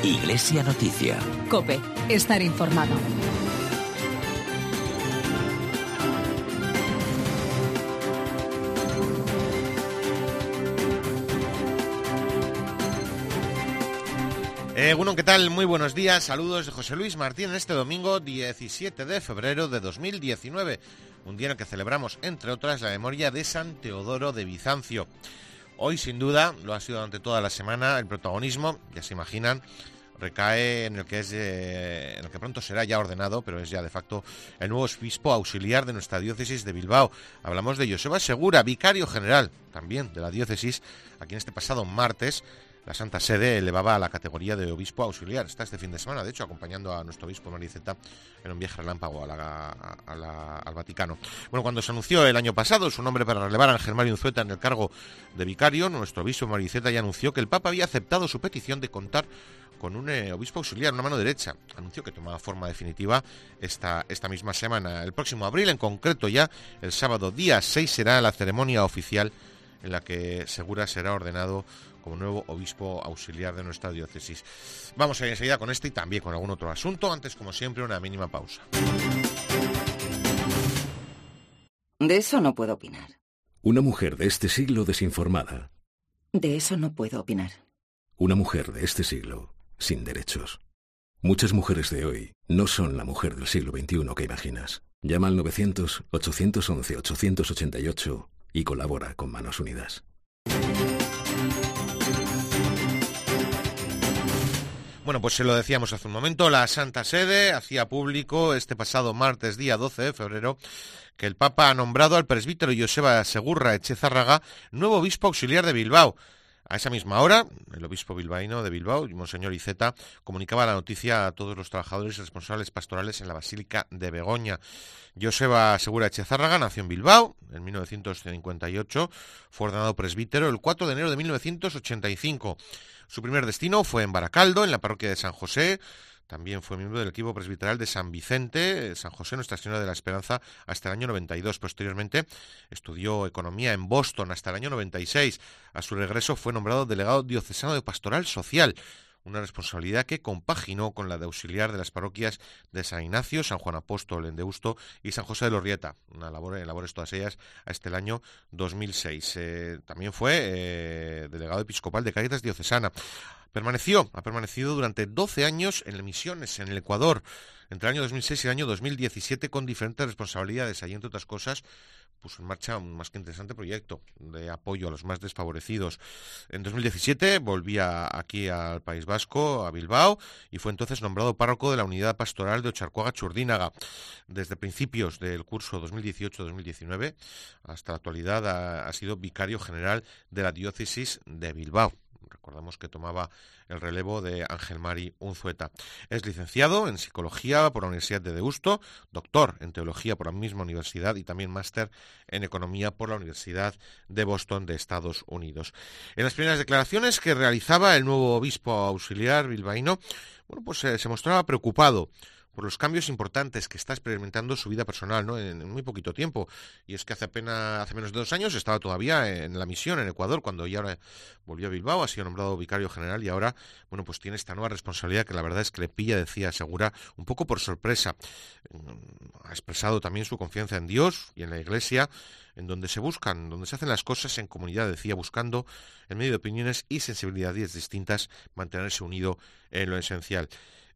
Iglesia Noticia. COPE. Estar informado. Bueno, ¿qué tal? Muy buenos días. Saludos de José Luis Martín en este domingo 17 de febrero de 2019. Un día en el que celebramos, entre otras, la memoria de San Teodoro de Bizancio. Hoy, sin duda, lo ha sido durante toda la semana, el protagonismo, ya se imaginan, recae en el que pronto será ya ordenado, pero es ya de facto el nuevo obispo auxiliar de nuestra diócesis de Bilbao. Hablamos de Joseba Segura, vicario general también de la diócesis, a quien este pasado martes la Santa Sede elevaba a la categoría de obispo auxiliar. Está este fin de semana, de hecho, acompañando a nuestro obispo Mariceta en un viaje relámpago al Vaticano. Bueno, cuando se anunció el año pasado su nombre para relevar a Ángel Mari Unzueta en el cargo de vicario, nuestro obispo Mariceta ya anunció que el Papa había aceptado su petición de contar con un obispo auxiliar, una mano derecha. Anunció que tomaba forma definitiva esta misma semana. El próximo abril, en concreto ya, el sábado día 6, será la ceremonia oficial en la que Segura será ordenado como nuevo obispo auxiliar de nuestra diócesis. Vamos a ir enseguida con este y también con algún otro asunto. Antes, como siempre, una mínima pausa. De eso no puedo opinar. Una mujer de este siglo desinformada. De eso no puedo opinar. Una mujer de este siglo sin derechos. Muchas mujeres de hoy no son la mujer del siglo XXI que imaginas. Llama al 900-811-888 y colabora con Manos Unidas. Bueno, pues se lo decíamos hace un momento, la Santa Sede hacía público este pasado martes, día 12 de febrero, que el Papa ha nombrado al presbítero Joseba Segurra Echezárraga nuevo obispo auxiliar de Bilbao. A esa misma hora, el obispo bilbaíno de Bilbao, Monseñor Iceta, comunicaba la noticia a todos los trabajadores y responsables pastorales en la Basílica de Begoña. Joseba Segura Echezárraga nació en Bilbao en 1958, fue ordenado presbítero el 4 de enero de 1985. Su primer destino fue en Baracaldo, en la parroquia de San José. También fue miembro del equipo presbiteral de San Vicente, San José, Nuestra Señora de la Esperanza, hasta el año 92. Posteriormente estudió economía en Boston hasta el año 96. A su regreso fue nombrado delegado diocesano de Pastoral Social, una responsabilidad que compaginó con la de auxiliar de las parroquias de San Ignacio, San Juan Apóstol en Deusto y San José de Lorrieta, labores todas ellas hasta el año 2006. También fue delegado episcopal de Cáritas Diocesana. Ha permanecido durante 12 años en misiones en el Ecuador, entre el año 2006 y el año 2017, con diferentes responsabilidades. Allí, entre otras cosas, puso en marcha un más que interesante proyecto de apoyo a los más desfavorecidos. En 2017 volvía aquí al País Vasco, a Bilbao, y fue entonces nombrado párroco de la unidad pastoral de Ocharcoaga-Churdínaga. Desde principios del curso 2018-2019 hasta la actualidad ha sido vicario general de la diócesis de Bilbao. Recordamos que tomaba el relevo de Ángel Mari Unzueta. Es licenciado en Psicología por la Universidad de Deusto, doctor en Teología por la misma universidad y también máster en Economía por la Universidad de Boston de Estados Unidos. En las primeras declaraciones que realizaba el nuevo obispo auxiliar bilbaíno, pues se mostraba preocupado por los cambios importantes que está experimentando su vida personal, ¿no? En muy poquito tiempo. Y es que hace menos de 2 años estaba todavía en la misión en Ecuador, cuando ya ahora volvió a Bilbao, ha sido nombrado vicario general y ahora, pues tiene esta nueva responsabilidad que la verdad es que le pilla, decía Segura, un poco por sorpresa. Ha expresado también su confianza en Dios y en la Iglesia, en donde se hacen las cosas en comunidad, decía, buscando, en medio de opiniones y sensibilidades distintas, mantenerse unido en lo esencial.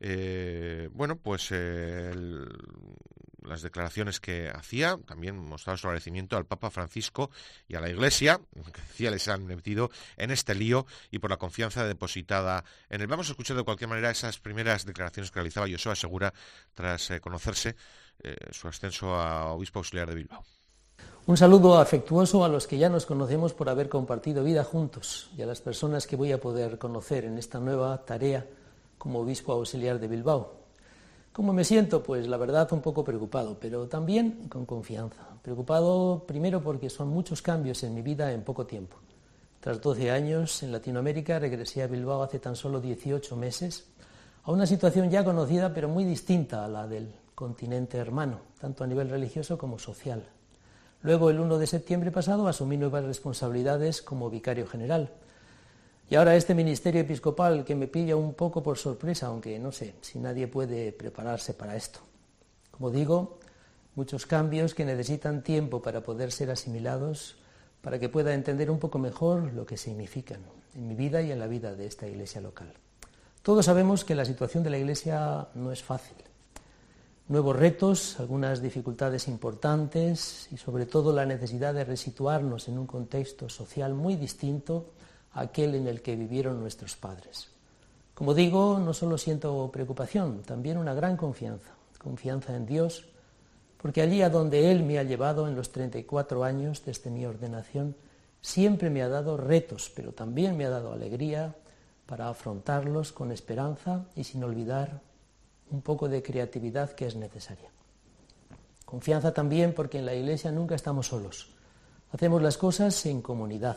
Las declaraciones que hacía también mostraban su agradecimiento al Papa Francisco y a la Iglesia, que decía les han metido en este lío y por la confianza depositada en él. Vamos a escuchar de cualquier manera esas primeras declaraciones que realizaba Joseba Segura tras conocerse su ascenso a obispo auxiliar de Bilbao. Un saludo afectuoso a los que ya nos conocemos por haber compartido vida juntos y a las personas que voy a poder conocer en esta nueva tarea como obispo auxiliar de Bilbao. ¿Cómo me siento? Pues la verdad un poco preocupado, pero también con confianza. Preocupado primero porque son muchos cambios en mi vida en poco tiempo. Tras 12 años en Latinoamérica regresé a Bilbao hace tan solo 18 meses a una situación ya conocida pero muy distinta a la del continente hermano, tanto a nivel religioso como social. Luego, el 1 de septiembre pasado, asumí nuevas responsabilidades como vicario general. Y ahora este ministerio episcopal que me pilla un poco por sorpresa, aunque no sé si nadie puede prepararse para esto. Como digo, muchos cambios que necesitan tiempo para poder ser asimilados, para que pueda entender un poco mejor lo que significan en mi vida y en la vida de esta iglesia local. Todos sabemos que la situación de la iglesia no es fácil. Nuevos retos, algunas dificultades importantes y sobre todo la necesidad de resituarnos en un contexto social muy distinto a aquel en el que vivieron nuestros padres. Como digo, no solo siento preocupación, también una gran confianza en Dios, porque allí a donde Él me ha llevado en los 34 años desde mi ordenación, siempre me ha dado retos, pero también me ha dado alegría para afrontarlos con esperanza y sin olvidar un poco de creatividad que es necesaria. Confianza también porque en la Iglesia nunca estamos solos. Hacemos las cosas en comunidad,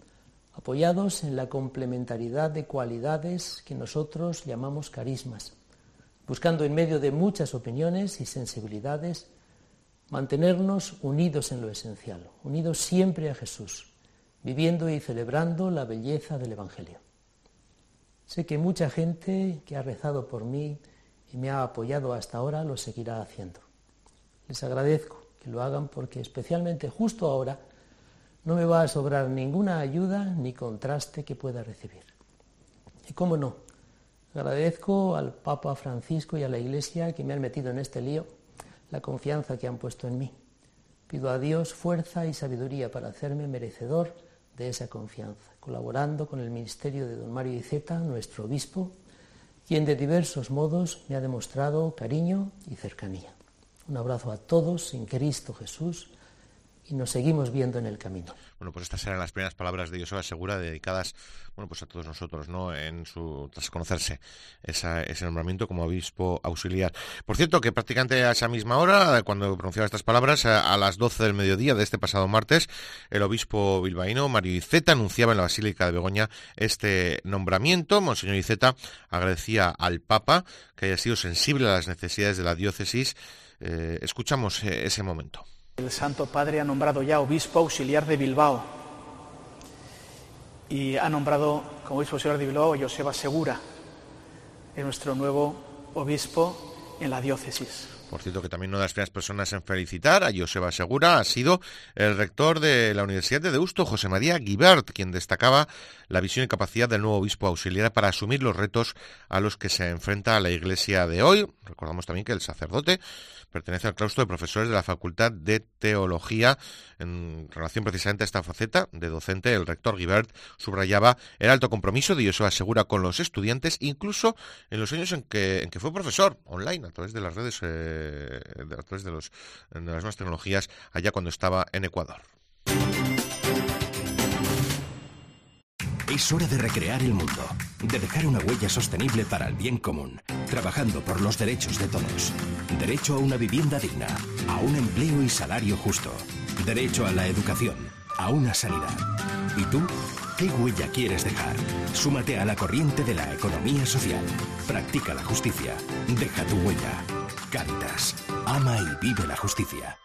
apoyados en la complementariedad de cualidades que nosotros llamamos carismas, buscando en medio de muchas opiniones y sensibilidades mantenernos unidos en lo esencial, unidos siempre a Jesús, viviendo y celebrando la belleza del Evangelio. Sé que mucha gente que ha rezado por mí y me ha apoyado hasta ahora lo seguirá haciendo. Les agradezco que lo hagan porque especialmente justo ahora no me va a sobrar ninguna ayuda ni contraste que pueda recibir. Y cómo no, agradezco al Papa Francisco y a la Iglesia que me han metido en este lío la confianza que han puesto en mí. Pido a Dios fuerza y sabiduría para hacerme merecedor de esa confianza, colaborando con el ministerio de don Mario Iceta, nuestro obispo, quien de diversos modos me ha demostrado cariño y cercanía. Un abrazo a todos en Cristo Jesús y nos seguimos viendo en el camino. Bueno, pues estas eran las primeras palabras de Joseba Segura dedicadas, bueno, pues a todos nosotros, ¿no? Tras conocerse ese nombramiento como obispo auxiliar. Por cierto, que prácticamente a esa misma hora, cuando pronunciaba estas palabras, a las 12 del mediodía de este pasado martes, el obispo bilbaíno Mario Iceta anunciaba en la Basílica de Begoña este nombramiento. Monseñor Iceta agradecía al Papa que haya sido sensible a las necesidades de la diócesis. Escuchamos ese momento. El Santo Padre ha nombrado ya obispo auxiliar de Bilbao y ha nombrado como obispo auxiliar de Bilbao a Joseba Segura, nuestro nuevo obispo en la diócesis. Por cierto, que también una de las primeras personas en felicitar a Joseba Segura ha sido el rector de la Universidad de Deusto, José María Guibert, quien destacaba la visión y capacidad del nuevo obispo auxiliar para asumir los retos a los que se enfrenta la Iglesia de hoy. Recordamos también que el sacerdote pertenece al claustro de profesores de la Facultad de Teología. En relación precisamente a esta faceta de docente, el rector Guibert subrayaba el alto compromiso de Joseba Segura con los estudiantes, incluso en los años en que fue profesor online, a través de las redes, a través de las nuevas tecnologías, allá cuando estaba en Ecuador. Es hora de recrear el mundo, de dejar una huella sostenible para el bien común, trabajando por los derechos de todos. Derecho a una vivienda digna, a un empleo y salario justo. Derecho a la educación, a una sanidad. ¿Y tú? ¿Qué huella quieres dejar? Súmate a la corriente de la economía social. Practica la justicia. Deja tu huella. Cáritas. Ama y vive la justicia.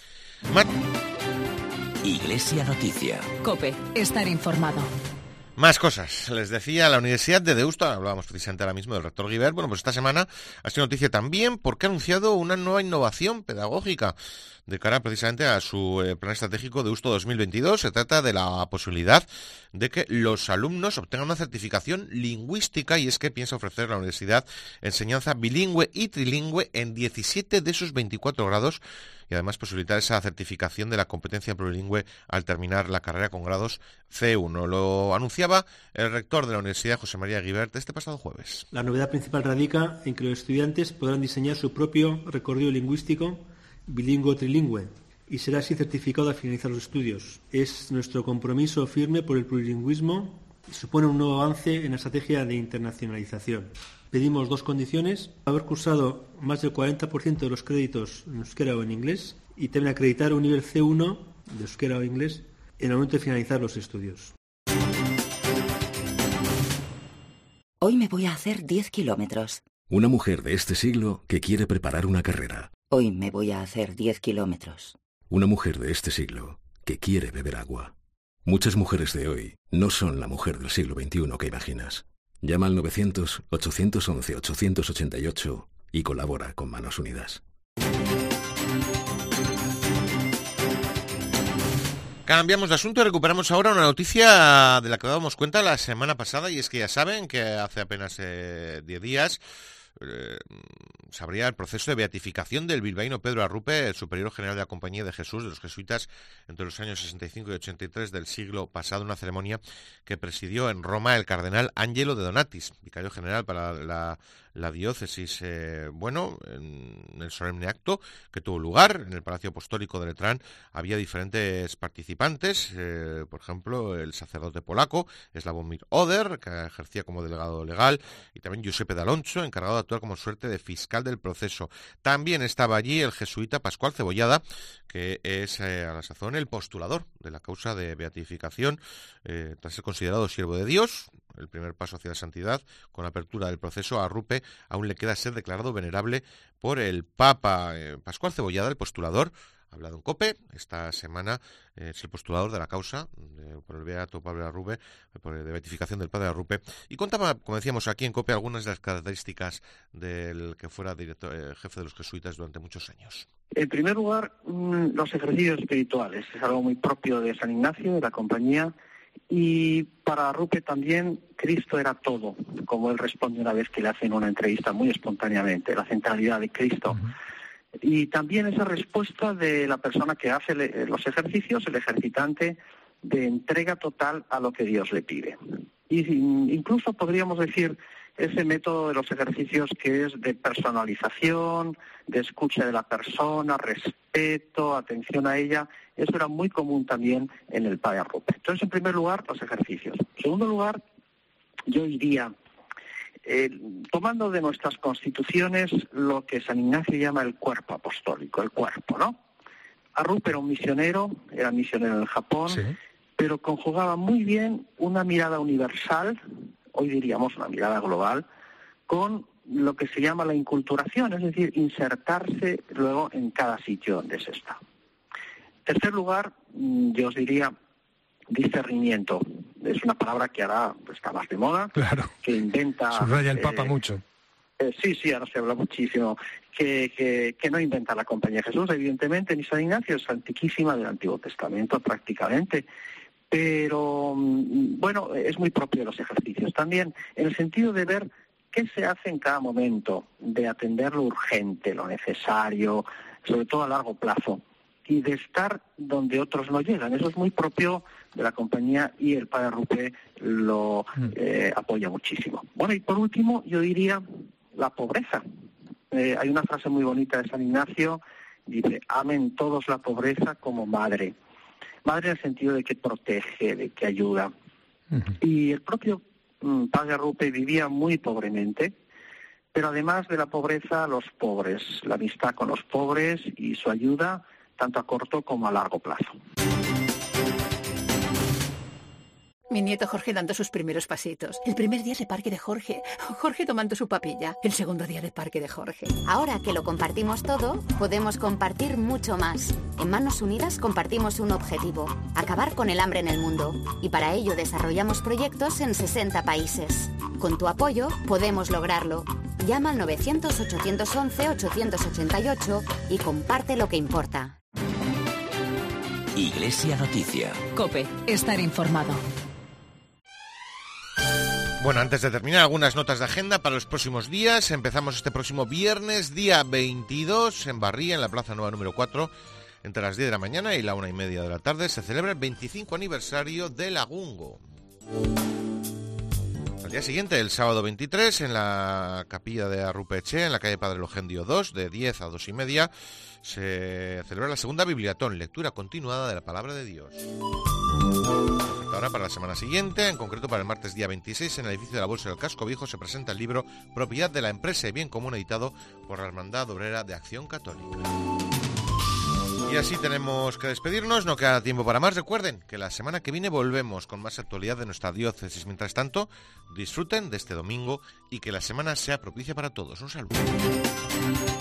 Iglesia Noticia. COPE. Estar informado. Más cosas. Les decía, la Universidad de Deusto, hablábamos precisamente ahora mismo del rector Guibert, bueno, pues esta semana ha sido noticia también porque ha anunciado una nueva innovación pedagógica de cara precisamente a su plan estratégico Deusto 2022. Se trata de la posibilidad de que los alumnos obtengan una certificación lingüística, y es que piensa ofrecer la universidad enseñanza bilingüe y trilingüe en 17 de sus 24 grados, y además posibilitar esa certificación de la competencia plurilingüe al terminar la carrera con grados C1. Lo anunciaba el rector de la Universidad, José María Guibert, este pasado jueves. La novedad principal radica en que los estudiantes podrán diseñar su propio recorrido lingüístico bilingüe o trilingüe y será así certificado al finalizar los estudios. Es nuestro compromiso firme por el plurilingüismo y supone un nuevo avance en la estrategia de internacionalización. Pedimos dos condiciones: haber cursado más del 40% de los créditos en euskera o en inglés, y también acreditar un nivel C1 de euskera o inglés en el momento de finalizar los estudios. Hoy me voy a hacer 10 kilómetros. Una mujer de este siglo que quiere preparar una carrera. Hoy me voy a hacer 10 kilómetros. Una mujer de este siglo que quiere beber agua. Muchas mujeres de hoy no son la mujer del siglo XXI que imaginas. Llama al 900-811-888 y colabora con Manos Unidas. Cambiamos de asunto y recuperamos ahora una noticia de la que dábamos cuenta la semana pasada, y es que ya saben que hace apenas 10 días se abría el proceso de beatificación del bilbaíno Pedro Arrupe, el superior general de la Compañía de Jesús de los jesuitas entre los años 65 y 83 del siglo pasado, una ceremonia que presidió en Roma el cardenal Angelo de Donatis, vicario general para la diócesis. En el solemne acto que tuvo lugar en el Palacio Apostólico de Letrán había diferentes participantes, por ejemplo el sacerdote polaco Sławomir Oder, que ejercía como delegado legal, y también Giuseppe D'Alonso, encargado de actuar como suerte de fiscal del proceso. También estaba allí el jesuita Pascual Cebollada, que es a la sazón el postulador de la causa de beatificación, tras ser considerado siervo de Dios. El primer paso hacia la santidad, con la apertura del proceso, a Arrupe aún le queda ser declarado venerable por el Papa. Pascual Cebollada, el postulador, ha hablado en COPE esta semana, es el postulador de la causa por el beato Pablo Arrupe, de beatificación del padre Arrupe, y contaba, como decíamos aquí en COPE, algunas de las características del que fuera jefe de los jesuitas durante muchos años. En primer lugar, los ejercicios espirituales, es algo muy propio de San Ignacio, de la compañía, y para Arrupe también Cristo era todo, como él responde una vez que le hacen una entrevista muy espontáneamente, la centralidad de Cristo. Uh-huh. Y también esa respuesta de la persona que hace los ejercicios, el ejercitante, de entrega total a lo que Dios le pide. Y incluso podríamos decir ese método de los ejercicios que es de personalización, de escucha de la persona, respeto, atención a ella. Eso era muy común también en el padre Arrupe. Entonces, en primer lugar, los ejercicios. En segundo lugar, yo diría, tomando de nuestras constituciones lo que San Ignacio llama el cuerpo apostólico, el cuerpo, ¿no? Arrupe era misionero en el Japón, sí, pero conjugaba muy bien una mirada universal, hoy diríamos una mirada global, con lo que se llama la inculturación, es decir, insertarse luego en cada sitio donde se está. En tercer lugar, yo os diría discernimiento. Es una palabra que ahora está más de moda, claro, que inventa... Subraya el Papa mucho. Sí, ahora se habla muchísimo, que no inventa la Compañía de Jesús, evidentemente, ni San Ignacio, es antiquísima del Antiguo Testamento prácticamente, pero bueno, es muy propio de los ejercicios también, en el sentido de ver qué se hace en cada momento, de atender lo urgente, lo necesario, sobre todo a largo plazo, y de estar donde otros no llegan. Eso es muy propio de la compañía y el padre Arrupe lo apoya muchísimo. Bueno, y por último, yo diría la pobreza. Hay una frase muy bonita de San Ignacio, dice, amen todos la pobreza como madre. Madre en el sentido de que protege, de que ayuda. Uh-huh. Y el propio padre Arrupe vivía muy pobremente, pero además de la pobreza, los pobres, la amistad con los pobres y su ayuda, tanto a corto como a largo plazo. Mi nieto Jorge dando sus primeros pasitos. El primer día de parque de Jorge. Jorge tomando su papilla. El segundo día de parque de Jorge. Ahora que lo compartimos todo, podemos compartir mucho más. En Manos Unidas compartimos un objetivo: acabar con el hambre en el mundo. Y para ello desarrollamos proyectos en 60 países. Con tu apoyo podemos lograrlo. Llama al 900-811-888 y comparte lo que importa. Iglesia Noticia. COPE. Estar informado. Bueno, antes de terminar, algunas notas de agenda para los próximos días. Empezamos este próximo viernes, día 22, en Barría, en la Plaza Nueva número 4, entre las 10 de la mañana y la 1:30 de la tarde. Se celebra el 25 aniversario de Lagungo. Al día siguiente, el sábado 23, en la capilla de Arrupeche, en la calle Padre Logendio 2, de 10 a 2:30, se celebra la segunda Bibliatón, lectura continuada de la Palabra de Dios. Ahora para la semana siguiente, en concreto para el martes día 26, en el edificio de la Bolsa del Casco Viejo, se presenta el libro Propiedad de la Empresa y Bien Común, editado por la Hermandad Obrera de Acción Católica. Y así tenemos que despedirnos, no queda tiempo para más. Recuerden que la semana que viene volvemos con más actualidad de nuestra diócesis. Mientras tanto, disfruten de este domingo y que la semana sea propicia para todos. Un saludo.